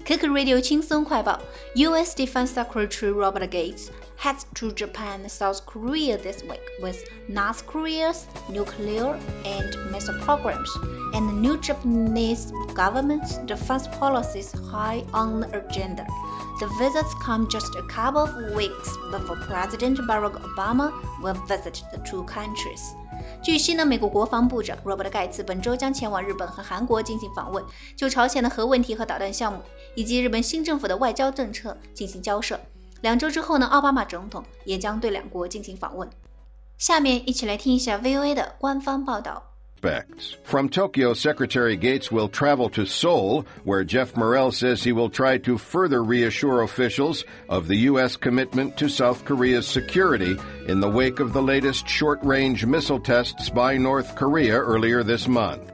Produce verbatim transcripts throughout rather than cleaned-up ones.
K K Radio 轻松快报 U S Defense Secretary Robert Gates heads to Japan and South Korea this week with North Korea's nuclear and missile programs and the new Japanese government's defense policies high on the agenda. The visits come just a couple of weeks before President Barack Obama will visit the two countries. 据悉呢，美国国防部长 Robert 盖茨本周将前往日本和韩国进行访问，就朝鲜的核问题和导弹项目，以及日本新政府的外交政策进行交涉。两周之后呢，奥巴马总统也将对两国进行访问。下面一起来听一下 V O A 的官方报道。 From Tokyo, Secretary Gates will travel to Seoul, where Jeff Morrell says he will try to further reassure officials of the U S commitment to South Korea's security in the wake of the latest short-range missile tests by North Korea earlier this month.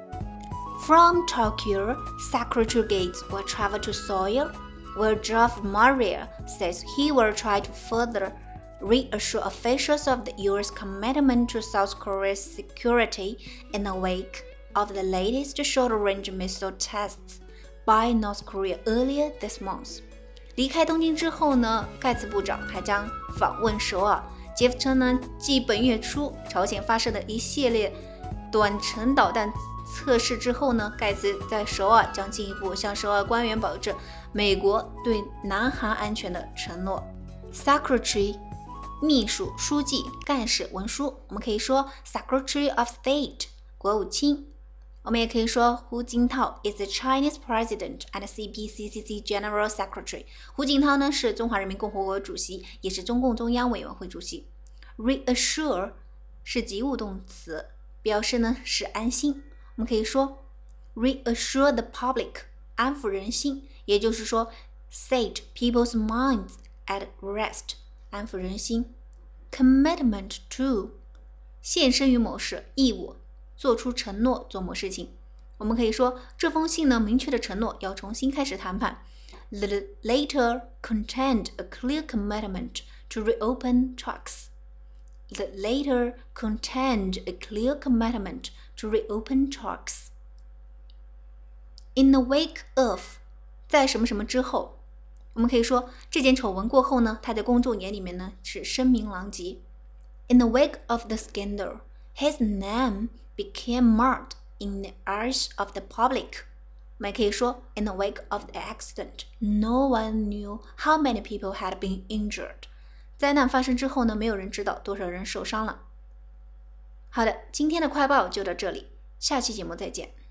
From Tokyo, Secretary Gates will travel to Seoul, where Jeff Morrell says he will try to further reassure officials of the U S commitment to South Korea's security in the wake of the latest short-range missile tests by North Korea earlier this month. 离开东京之后呢，盖茨部长还将访问首尔。杰夫称呢，继本月初朝鲜发射的一系列短程导弹测试之后呢，盖茨在首尔将进一步向首尔官员保证美国对南韩安全的承诺。Secretary秘书、书记、干事、文书，我们可以说 Secretary of State 国务卿。我们也可以说胡锦涛 is the Chinese President and C P C C C General Secretary。胡锦涛呢是中华人民共和国主席，也是中共中央委员会主席。Reassure 是及物动词，表示呢是安心。我们可以说 reassure the public 安抚人心，也就是说 set people's minds at rest 安抚人心。Commitment to 献身于某事，义务，做出承诺做某事情。我们可以说这封信呢明确的承诺要重新开始谈判。The letter contained a clear commitment to reopen talks. The letter contained a clear commitment to reopen talks. In the wake of 在什么什么之后，我们可以说这件丑闻过后呢，他在公众眼里面呢是声名狼藉。In the wake of the scandal, his name became marred in the eyes of the public. 我们也可以说 In the wake of the accident, no one knew how many people had been injured. 灾难发生之后呢，没有人知道多少人受伤了。好的，今天的快报就到这里，下期节目再见。